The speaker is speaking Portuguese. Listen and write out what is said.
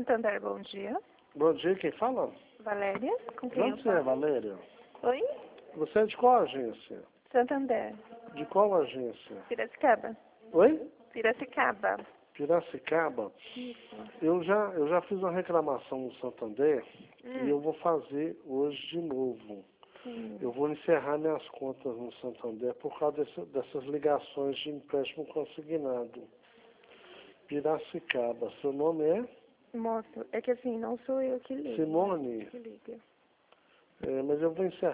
Santander, bom dia. Bom dia, quem fala? Valéria, com De quem eu onde você é, falo? Valéria? Oi? Você é de qual agência? Santander, De qual agência? Piracicaba. Oi? Piracicaba. Piracicaba? Isso. Eu já fiz uma reclamação no Santander e eu vou fazer hoje de novo. Sim. Eu vou encerrar minhas contas no Santander por causa dessas ligações de empréstimo consignado. Piracicaba. Seu nome é? Moço, é que assim, não sou eu que ligo. Simone? Que liga. Mas eu vou encerrar.